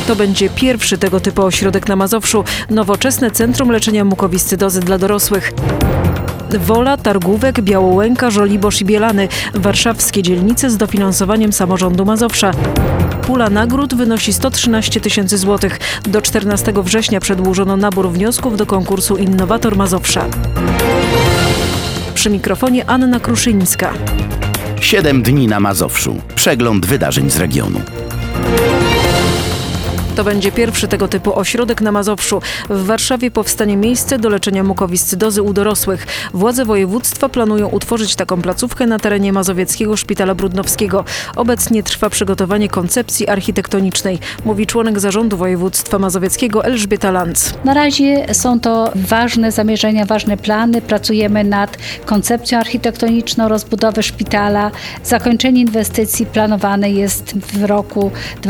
To będzie pierwszy tego typu ośrodek na Mazowszu. Nowoczesne Centrum Leczenia Mukowiscydozy dla dorosłych. Wola, Targówek, Białołęka, Żoliborz i Bielany. Warszawskie dzielnice z dofinansowaniem samorządu Mazowsza. Pula nagród wynosi 113 000 złotych. Do 14 września przedłużono nabór wniosków do konkursu Innowator Mazowsza. Przy mikrofonie Anna Kruszyńska. 7 dni na Mazowszu. Przegląd wydarzeń z regionu. To będzie pierwszy tego typu ośrodek na Mazowszu. W Warszawie powstanie miejsce do leczenia mukowiscydozy u dorosłych. Władze województwa planują utworzyć taką placówkę na terenie Mazowieckiego Szpitala Brudnowskiego. Obecnie trwa przygotowanie koncepcji architektonicznej, mówi członek zarządu województwa mazowieckiego Elżbieta Lanz. Na razie są to ważne zamierzenia, ważne plany. Pracujemy nad koncepcją architektoniczną rozbudowy szpitala. Zakończenie inwestycji planowane jest w roku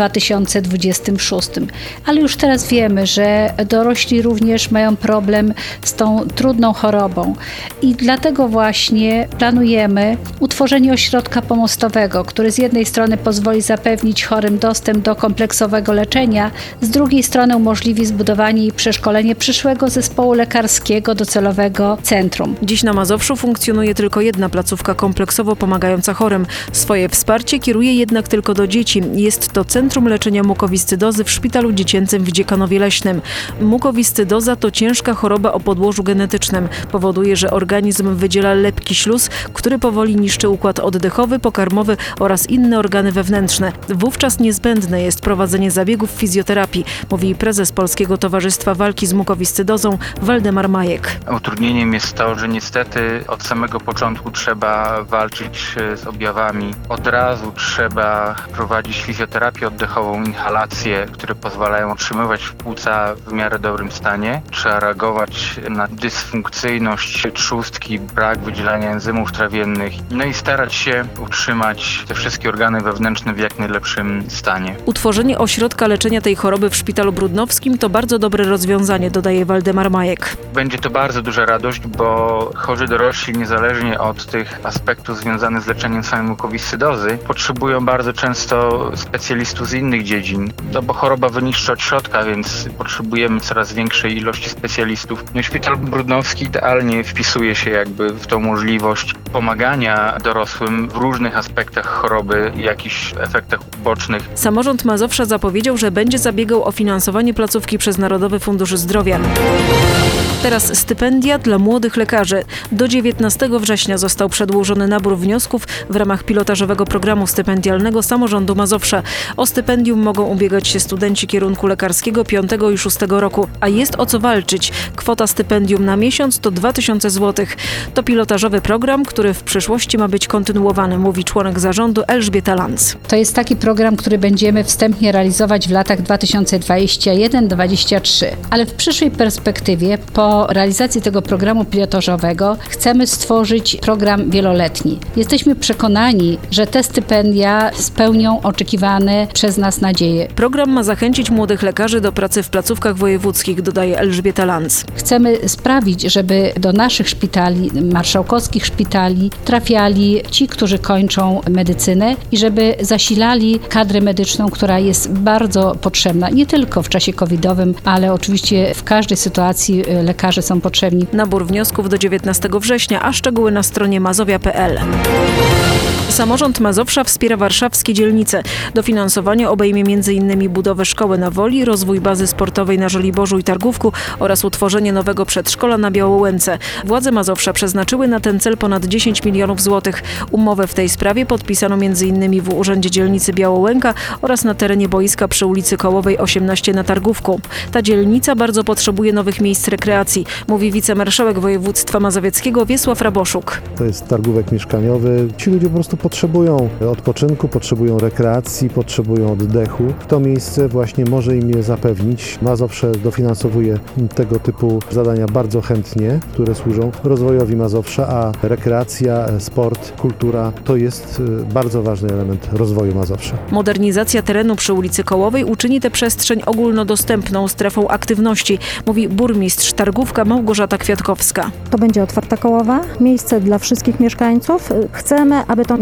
2026. Ale już teraz wiemy, że dorośli również mają problem z tą trudną chorobą i dlatego właśnie planujemy utworzenie ośrodka pomostowego, który z jednej strony pozwoli zapewnić chorym dostęp do kompleksowego leczenia, z drugiej strony umożliwi zbudowanie i przeszkolenie przyszłego zespołu lekarskiego docelowego centrum. Dziś na Mazowszu funkcjonuje tylko jedna placówka kompleksowo pomagająca chorym. Swoje wsparcie kieruje jednak tylko do dzieci. Jest to Centrum Leczenia Mukowiscydozy w Szpitalu Dziecięcym w Dziekanowie Leśnym. Mukowiscydoza to ciężka choroba o podłożu genetycznym. Powoduje, że organizm wydziela lepki śluz, który powoli niszczy układ oddechowy, pokarmowy oraz inne organy wewnętrzne. Wówczas niezbędne jest prowadzenie zabiegów fizjoterapii, mówi prezes Polskiego Towarzystwa Walki z Mukowiscydozą Waldemar Majek. Utrudnieniem jest to, że niestety od samego początku trzeba walczyć z objawami. Od razu trzeba prowadzić fizjoterapię oddechową, inhalacje, które pozwalają utrzymywać płuca w miarę dobrym stanie. Trzeba reagować na dysfunkcyjność trzustki, brak wydzielania enzymów trawiennych, no i starać się utrzymać te wszystkie organy wewnętrzne w jak najlepszym stanie. Utworzenie ośrodka leczenia tej choroby w Szpitalu Brudnowskim to bardzo dobre rozwiązanie, dodaje Waldemar Majek. Będzie to bardzo duża radość, bo chorzy dorośli, niezależnie od tych aspektów związanych z leczeniem samej mukowiscydozy, potrzebują bardzo często specjalistów z innych dziedzin, no bo choroba wyniszcza od środka, więc potrzebujemy coraz większej ilości specjalistów. No i Szpital Brudnowski idealnie wpisuje się jakby w tą możliwość pomagania dorosłym w różnych aspektach choroby i jakichś efektach ubocznych. Samorząd Mazowsza zapowiedział, że będzie zabiegał o finansowanie placówki przez Narodowy Fundusz Zdrowia. Teraz stypendia dla młodych lekarzy. Do 19 września został przedłużony nabór wniosków w ramach pilotażowego programu stypendialnego samorządu Mazowsza. O stypendium mogą ubiegać się studenci kierunku lekarskiego 5. i 6. roku, a jest o co walczyć. Kwota stypendium na miesiąc to 2000 zł. To pilotażowy program, który w przyszłości ma być kontynuowany, mówi członek zarządu Elżbieta Lanz. To jest taki program, który będziemy wstępnie realizować w latach 2021-2023, ale w przyszłej perspektywie po realizacji tego programu pilotażowego chcemy stworzyć program wieloletni. Jesteśmy przekonani, że te stypendia spełnią oczekiwane przez nas nadzieje. Program ma zachęcić młodych lekarzy do pracy w placówkach wojewódzkich, dodaje Elżbieta Lanz. Chcemy sprawić, żeby do naszych szpitali, marszałkowskich szpitali trafiali ci, którzy kończą medycynę i żeby zasilali kadrę medyczną, która jest bardzo potrzebna, nie tylko w czasie covidowym, ale oczywiście w każdej sytuacji lekarze są potrzebni. Nabór wniosków do 19 września, a szczegóły na stronie mazowia.pl. Samorząd Mazowsza wspiera warszawskie dzielnice. Dofinansowanie obejmie m.in. budowę szkoły na Woli, rozwój bazy sportowej na Żoliborzu i Targówku oraz utworzenie nowego przedszkola na Białołęce. Władze Mazowsza przeznaczyły na ten cel ponad 10 milionów złotych. Umowę w tej sprawie podpisano m.in. w Urzędzie Dzielnicy Białołęka oraz na terenie boiska przy ulicy Kołowej 18 na Targówku. Ta dzielnica bardzo potrzebuje nowych miejsc rekreacji, mówi wicemarszałek województwa mazowieckiego Wiesław Raboszuk. To jest targówek mieszkaniowy. Ci ludzie po prostu potrzebują odpoczynku, potrzebują rekreacji, potrzebują oddechu. To miejsce właśnie może im je zapewnić. Mazowsze dofinansowuje tego typu zadania bardzo chętnie, które służą rozwojowi Mazowsza, a rekreacja, sport, kultura to jest bardzo ważny element rozwoju Mazowsza. Modernizacja terenu przy ulicy Kołowej uczyni tę przestrzeń ogólnodostępną strefą aktywności, mówi burmistrz Targówka Małgorzata Kwiatkowska. To będzie otwarta Kołowa, miejsce dla wszystkich mieszkańców. Chcemy, aby to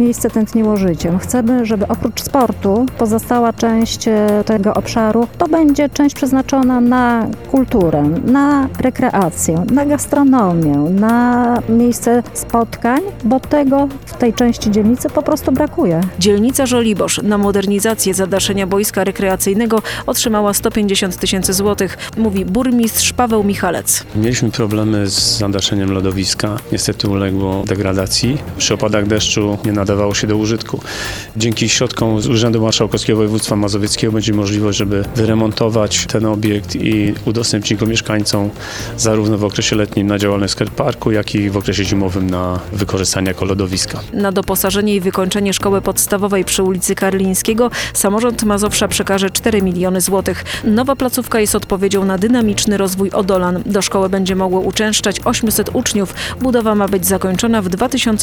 miejsce tętniło życiem. Chcemy, żeby oprócz sportu pozostała część tego obszaru, to będzie część przeznaczona na kulturę, na rekreację, na gastronomię, na miejsce spotkań, bo tego w tej części dzielnicy po prostu brakuje. Dzielnica Żoliborz na modernizację zadaszenia boiska rekreacyjnego otrzymała 150 000 złotych, mówi burmistrz Paweł Michalec. Mieliśmy problemy z zadaszeniem lodowiska. Niestety uległo degradacji. Przy opadach deszczu nie nadawało się do użytku. Dzięki środkom z Urzędu Marszałkowskiego Województwa Mazowieckiego będzie możliwość, żeby wyremontować ten obiekt i udostępnić go mieszkańcom zarówno w okresie letnim na działalność skateparku, jak i w okresie zimowym na wykorzystanie jako lodowiska. Na doposażenie i wykończenie szkoły podstawowej przy ulicy Karlińskiego samorząd Mazowsza przekaże 4 miliony złotych. Nowa placówka jest odpowiedzią na dynamiczny rozwój Odolan. Do szkoły będzie mogło uczęszczać 800 uczniów. Budowa ma być zakończona w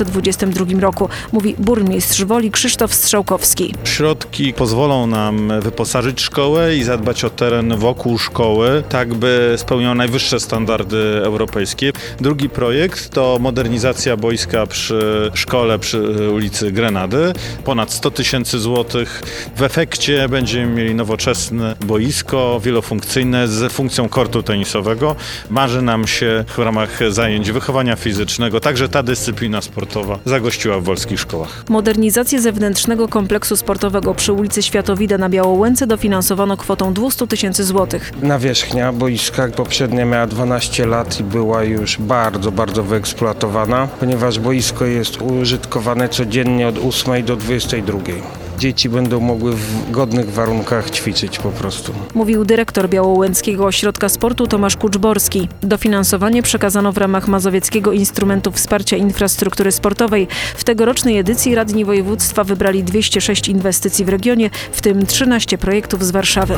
2022 roku, mówi burmistrz Woli Krzysztof Strzałkowski. Środki pozwolą nam wyposażyć szkołę i zadbać o teren wokół szkoły, tak by spełniał najwyższe standardy europejskie. Drugi projekt to modernizacja boiska przy szkole przy ulicy Grenady. Ponad 100 000 złotych. W efekcie będziemy mieli nowoczesne boisko, wielofunkcyjne z funkcją kortu tenisowego. Marzy nam się w ramach zajęć wychowania fizycznego, także ta dyscyplina sportowa zagościła w wolskich szkołach. Modernizację zewnętrznego kompleksu sportowego przy ulicy Światowida na Białołęce dofinansowano kwotą 200 000 złotych. Nawierzchnia boiska poprzednia miała 12 lat i była już bardzo wyeksploatowana, ponieważ boisko jest użytkowane codziennie od 8 do 22. Dzieci będą mogły w godnych warunkach ćwiczyć po prostu. Mówił dyrektor Białołęckiego Ośrodka Sportu Tomasz Kuczborski. Dofinansowanie przekazano w ramach Mazowieckiego Instrumentu Wsparcia Infrastruktury Sportowej. W tegorocznej edycji radni województwa wybrali 206 inwestycji w regionie, w tym 13 projektów z Warszawy.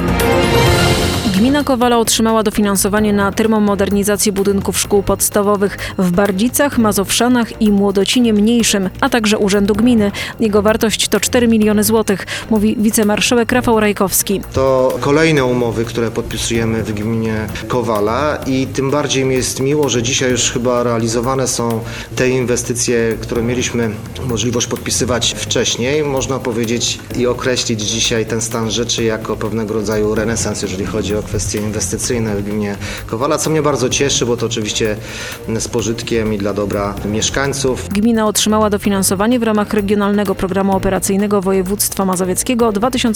Gmina Kowala otrzymała dofinansowanie na termomodernizację budynków szkół podstawowych w Bardzicach, Mazowszanach i Młodocinie Mniejszym, a także Urzędu Gminy. Jego wartość to 4 miliony złotych, mówi wicemarszałek Rafał Rajkowski. To kolejne umowy, które podpisujemy w gminie Kowala i tym bardziej mi jest miło, że dzisiaj już chyba realizowane są te inwestycje, które mieliśmy możliwość podpisywać wcześniej. Można powiedzieć i określić dzisiaj ten stan rzeczy jako pewnego rodzaju renesans, jeżeli chodzi o kwestie inwestycyjne w gminie Kowala, co mnie bardzo cieszy, bo to oczywiście z pożytkiem i dla dobra mieszkańców. Gmina otrzymała dofinansowanie w ramach Regionalnego Programu Operacyjnego Województwa Mazowieckiego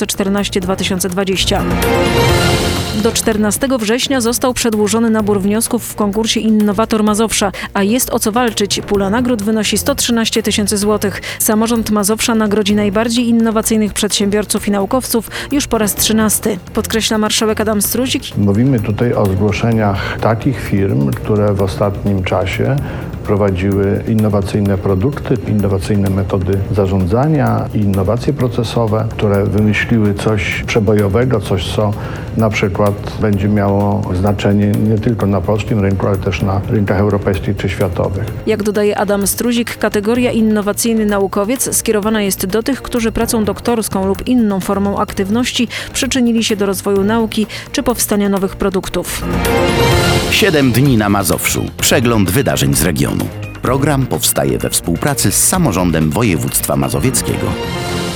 2014-2020. Do 14 września został przedłużony nabór wniosków w konkursie Innowator Mazowsza, a jest o co walczyć. Pula nagród wynosi 113 000 złotych. Samorząd Mazowsza nagrodzi najbardziej innowacyjnych przedsiębiorców i naukowców już po raz 13. Podkreśla marszałek Adam Struzik. Mówimy tutaj o zgłoszeniach takich firm, które w ostatnim czasie prowadziły innowacyjne produkty, innowacyjne metody zarządzania, innowacje procesowe, które wymyśliły coś przebojowego, coś co na przykład będzie miało znaczenie nie tylko na polskim rynku, ale też na rynkach europejskich czy światowych. Jak dodaje Adam Struzik, kategoria innowacyjny naukowiec skierowana jest do tych, którzy pracą doktorską lub inną formą aktywności przyczynili się do rozwoju nauki czy powstania nowych produktów. 7 dni na Mazowszu. Przegląd wydarzeń z regionu. Program powstaje we współpracy z samorządem województwa mazowieckiego.